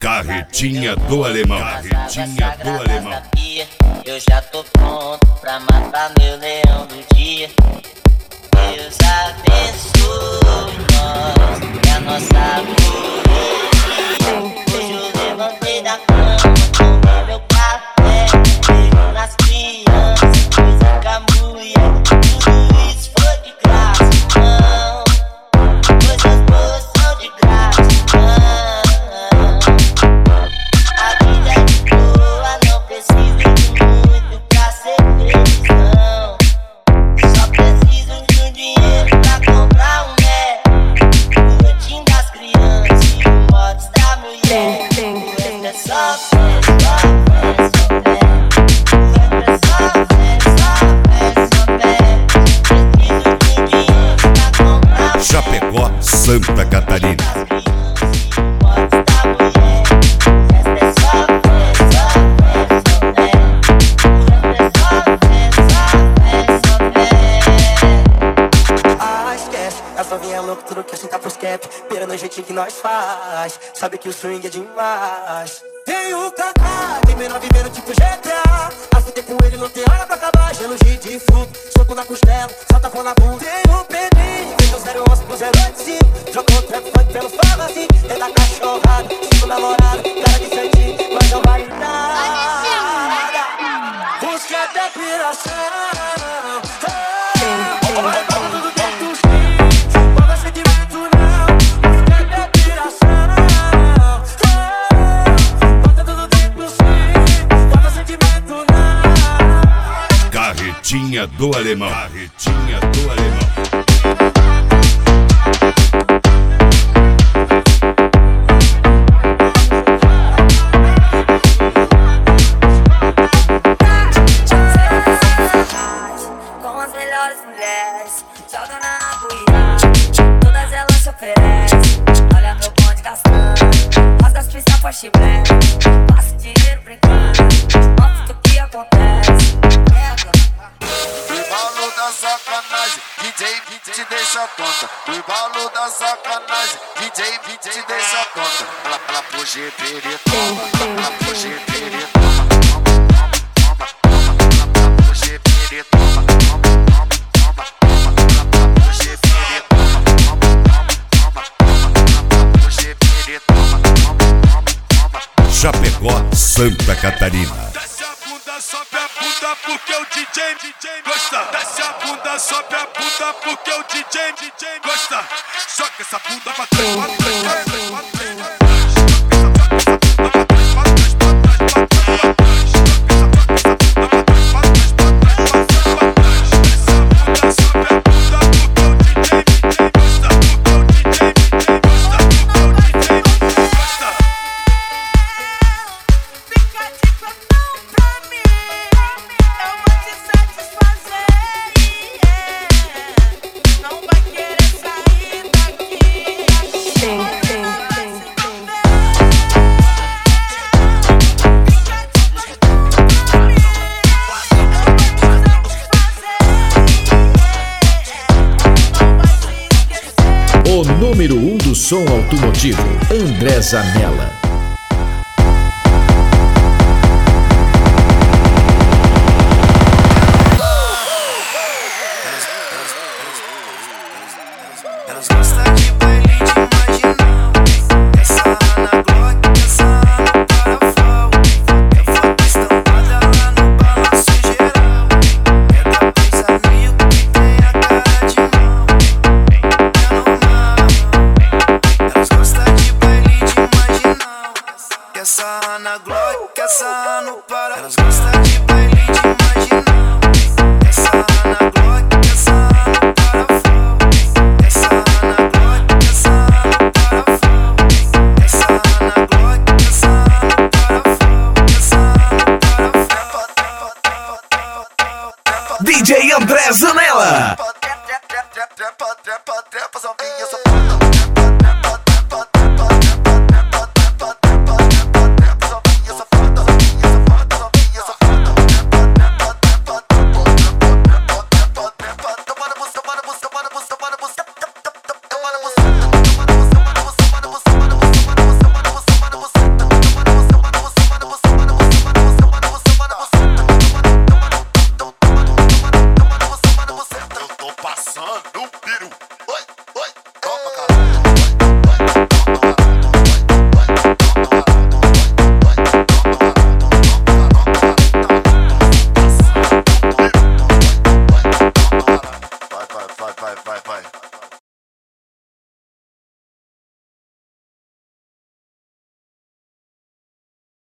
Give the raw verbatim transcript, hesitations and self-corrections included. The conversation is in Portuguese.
Carretinha do alemão, carretinha do alemão. Eu já tô pronto pra matar meu leão do dia. Deus abençoe nós e a nossa família. Hoje eu levantei da cama, tomei meu café, pego nas crianças, coisa com a mulher. Tudo isso foi de graça, não. Coisas boas são de graça, não. A vida é boa, não precisa de muito pra ser feliz, não. Só preciso de um dinheiro pra comprar um Mac, o latim das crianças e o mods da mulher. O resto é só fé, só fé, só fé. O resto é só fé, só fé, só fé. Preciso de um dinheiro pra comprar um Mac, Chapecó, Santa Catarina. Tudo que assim tá pros cap, pera no jeitinho que nós faz. Sabe que o swing é demais. Tem o Kaká, tem menor vivendo tipo G T A. Afundei com ele, não tem hora pra acabar. Gelo de fruto, soco na costela, salta pão na bunda. Tem o Pedrinho, fez o zero onze pro zero oito cinco. Jogou o trap funk pelo fala assim. É da cachorrada, cinco namorado, cara de santinho, mas não vai nada. Busca até piração. Carretinha do alemão, carretinha do alemão. Com as melhores mulheres, joga na poeira, todas elas se oferecem. Olha meu bonde gastando, rasga as pistas com a chibé. Passa dinheiro brincando, mostra o que acontece. O embalo da sacanagem, D J te deixa tonta. O embalo da sacanagem, D J te deixa tonta. Ela, ela puxa e pere, toma, ela puxa e pere, toma, toma, toma, toma, ela puxa e pere, toma, toma, toma, toma, ela puxa e pere, toma, toma, toma, ela puxa e pere, toma, toma, toma. Chapecó, Santa Catarina. Desce a bunda, sobe a bunda porque o D J, D J gosta. Desce a bunda, sobe a bunda porque o D J, D J gosta. Joga essa bunda pra trás, pra trás, pra trás, pra trás, pra trás. O número um do som automotivo, André Zanella. Elas gostam de baile de marginal. Essa Ana Glock, essa Ana Parafal. Tem foto estampada lá no balanço geral. É da dois amigos que tem a cara de mal. É normal. Elas gostam de baile de marginal. Essa Ana Glock, essa Ana Parafal. Elas gostam de baile de marginal. Essa Ana Glock, essa Ana Parafal. Essa Ana Glock, essa Ana Parafal. Essa Ana Glock, essa Ana Parafal. Essa Ana Parafal. D J André Zanella. Trepa, trepa, trepa, trepa, trepa, trepa, trepa, trepa,